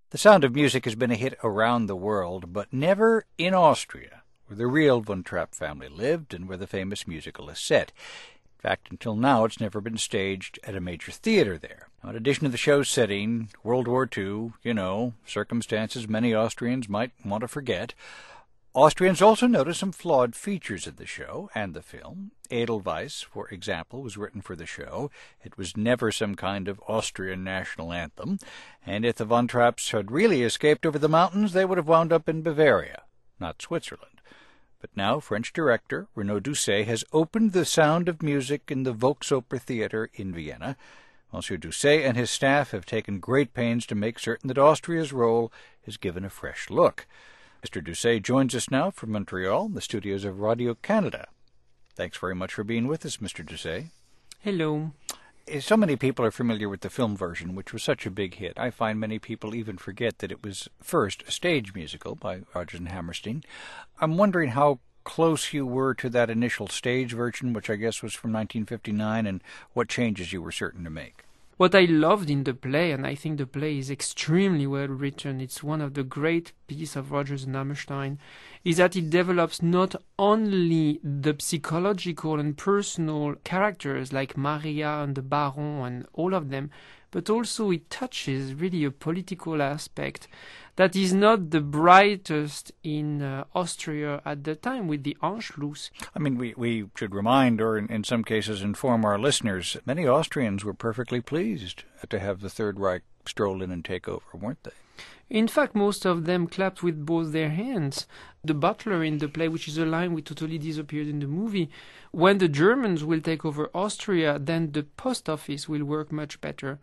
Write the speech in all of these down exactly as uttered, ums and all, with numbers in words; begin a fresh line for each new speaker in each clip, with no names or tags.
The Sound of Music has been a hit around the world, but never in Austria, where the real Von Trapp family lived and where the famous musical is set. In fact, until now, it's never been staged at a major theater there. Now, in addition to the show's setting, World War Two, you know, circumstances many Austrians might want to forget, Austrians also noticed some flawed features of the show and the film. Edelweiss, for example, was written for the show. It was never some kind of Austrian national anthem, and if the Von Trapps had really escaped over the mountains, they would have wound up in Bavaria, not Switzerland. But now French director Renaud Doucet has opened the Sound of Music in the Volksoper Theater in Vienna. Monsieur Doucet and his staff have taken great pains to make certain that Austria's role is given a fresh look. Mister Doucet joins us now from Montreal, the studios of Radio Canada. Thanks very much for being with us, Mister Doucet.
Hello.
So many people are familiar with the film version, which was such a big hit. I find many people even forget that it was first a stage musical by Rodgers and Hammerstein. I'm wondering how close you were to that initial stage version, which I guess was from nineteen fifty-nine, and what changes you were certain to make.
What I loved in the play, and I think the play is extremely well written, it's one of the great pieces of Rodgers and Hammerstein, is that it develops not only the psychological and personal characters like Maria and the Baron and all of them, but also it touches really a political aspect that is not the brightest in uh, Austria at the time with the Anschluss.
I mean, we, we should remind, or in, in some cases inform our listeners, many Austrians were perfectly pleased to have the Third Reich stroll in and take over, weren't they?
In fact, most of them clapped with both their hands. The butler in the play, which is a line which totally disappeared in the movie, when the Germans will take over Austria, then the post office will work much better.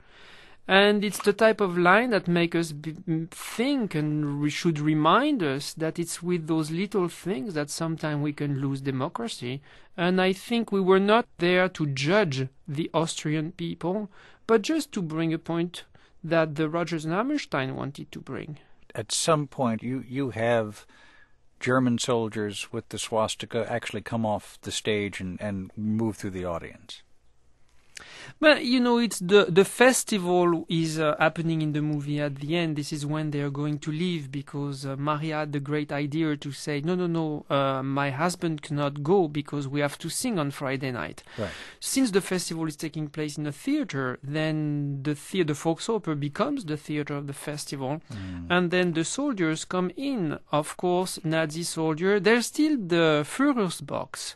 And it's the type of line that makes us be, think and we should remind us that it's with those little things that sometimes we can lose democracy. And I think we were not there to judge the Austrian people, but just to bring a point that the Rodgers and Hammerstein wanted to bring.
At some point, you, you have German soldiers with the swastika actually come off the stage and, and move through the audience.
But, you know, it's the, the festival is uh, happening in the movie at the end. This is when they are going to leave because uh, Maria had the great idea to say, no, no, no, uh, my husband cannot go because we have to sing on Friday night.
Right.
Since the festival is taking place in a theater, then the theater, the Volksoper becomes the theater of the festival. Mm. And then the soldiers come in. Of course, Nazi soldier, there's still the Führersbox.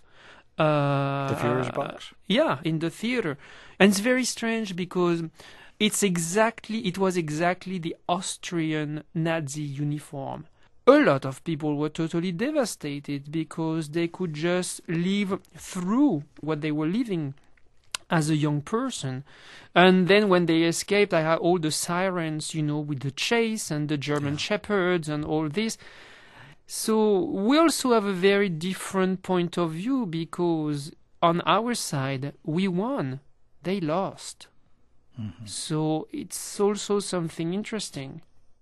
Uh,
the Führersbox?
Yeah, in the theater. And it's very strange because it's exactly, it was exactly the Austrian Nazi uniform. A lot of people were totally devastated because they could just live through what they were living as a young person. And then when they escaped, I had all the sirens, you know, with the chase and the German yeah. shepherds and all this. So we also have a very different point of view because on our side, we won, they lost. Mm-hmm. So it's also something interesting.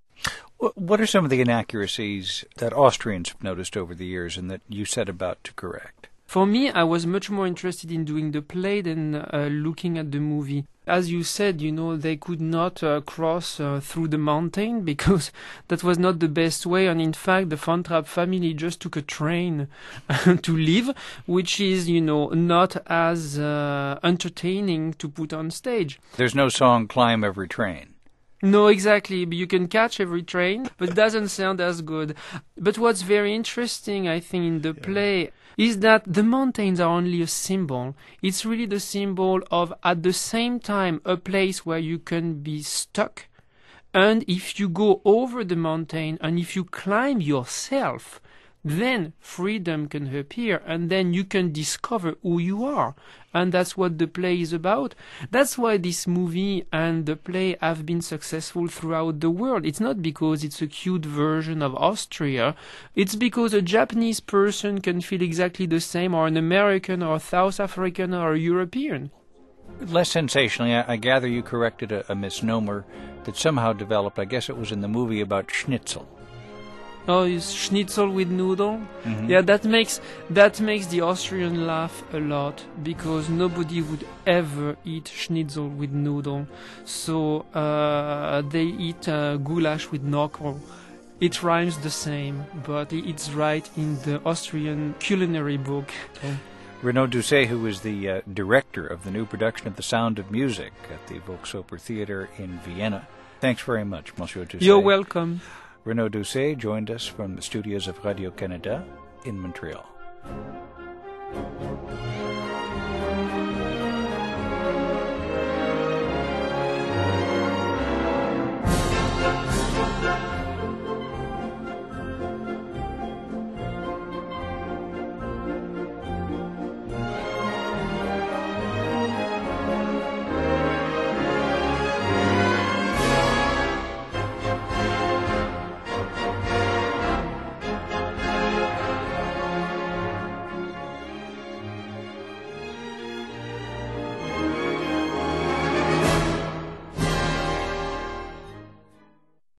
What are some of the inaccuracies that Austrians have noticed over the years and that you set about to correct?
For me, I was much more interested in doing the play than uh, looking at the movie. As you said, you know, they could not uh, cross uh, through the mountain because that was not the best way. And in fact, the Von Trapp family just took a train to live, which is, you know, not as uh, entertaining to put on stage.
There's no song, Climb Every Train.
No, exactly. You can catch every train, but it doesn't sound as good. But what's very interesting, I think, in the yeah. play is that the mountains are only a symbol. It's really the symbol of, at the same time, a place where you can be stuck. And if you go over the mountain and if you climb yourself, then freedom can appear and then you can discover who you are. And that's what the play is about. That's why this movie and the play have been successful throughout the world. It's not because it's a cute version of Austria. It's because a Japanese person can feel exactly the same, or an American or a South African or a European.
Less sensationally, I, I gather you corrected a, a misnomer that somehow developed, I guess it was in the movie, about schnitzel.
Oh, is schnitzel with noodle?
Mm-hmm.
Yeah, that makes that makes the Austrian laugh a lot because nobody would ever eat schnitzel with noodle. So uh, they eat uh, goulash with knuckle. It rhymes the same, but it's right in the Austrian culinary book.
Renaud Doucet, who is the uh, director of the new production of The Sound of Music at the Volksoper Theater in Vienna. Thanks very much, Monsieur Doucet.
You're welcome.
Renaud Doucet joined us from the studios of Radio-Canada in Montreal.